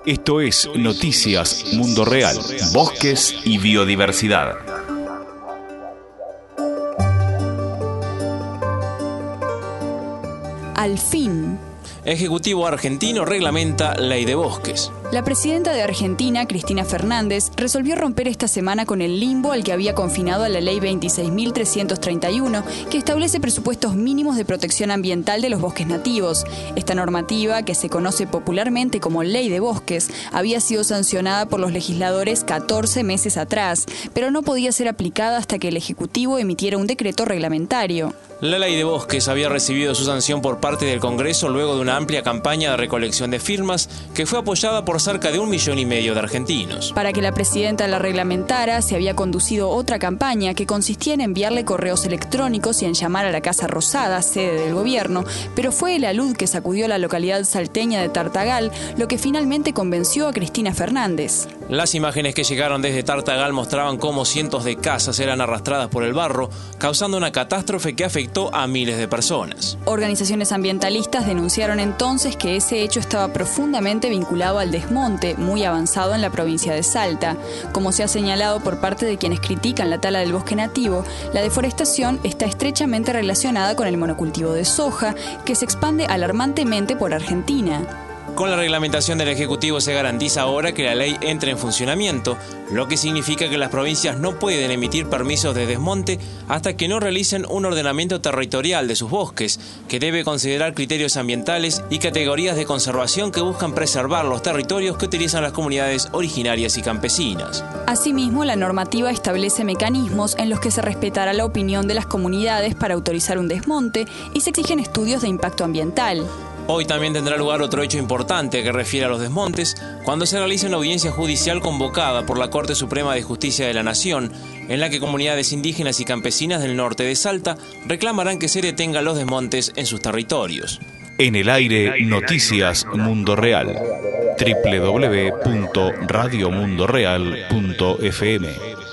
Esto es Noticias Mundo Real, Bosques y Biodiversidad. Al fin. Ejecutivo argentino reglamenta ley de bosques. La presidenta de Argentina, Cristina Fernández, resolvió romper esta semana con el limbo al que había confinado a la Ley 26.331, que establece presupuestos mínimos de protección ambiental de los bosques nativos. Esta normativa, que se conoce popularmente como Ley de Bosques, había sido sancionada por los legisladores 14 meses atrás, pero no podía ser aplicada hasta que el Ejecutivo emitiera un decreto reglamentario. La ley de bosques había recibido su sanción por parte del Congreso luego de una amplia campaña de recolección de firmas que fue apoyada por cerca de 1,5 millones de argentinos. Para que la presidenta la reglamentara, se había conducido otra campaña que consistía en enviarle correos electrónicos y en llamar a la Casa Rosada, sede del gobierno, pero fue el alud que sacudió la localidad salteña de Tartagal lo que finalmente convenció a Cristina Fernández. Las imágenes que llegaron desde Tartagal mostraban cómo cientos de casas eran arrastradas por el barro, causando una catástrofe que afectó a miles de personas. Organizaciones ambientalistas denunciaron entonces que ese hecho estaba profundamente vinculado al desmonte, muy avanzado en la provincia de Salta. Como se ha señalado por parte de quienes critican la tala del bosque nativo, la deforestación está estrechamente relacionada con el monocultivo de soja, que se expande alarmantemente por Argentina. Con la reglamentación del Ejecutivo se garantiza ahora que la ley entre en funcionamiento, lo que significa que las provincias no pueden emitir permisos de desmonte hasta que no realicen un ordenamiento territorial de sus bosques, que debe considerar criterios ambientales y categorías de conservación que buscan preservar los territorios que utilizan las comunidades originarias y campesinas. Asimismo, la normativa establece mecanismos en los que se respetará la opinión de las comunidades para autorizar un desmonte y se exigen estudios de impacto ambiental. Hoy también tendrá lugar otro hecho importante que refiere a los desmontes, cuando se realice una audiencia judicial convocada por la Corte Suprema de Justicia de la Nación, en la que comunidades indígenas y campesinas del norte de Salta reclamarán que se detengan los desmontes en sus territorios. En el aire, Noticias Mundo Real. www.radiomundoreal.fm